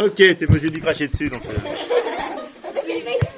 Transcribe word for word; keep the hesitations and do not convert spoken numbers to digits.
Ok, t'es pas obligé de lui cracher dessus donc. euh. Oui, mais...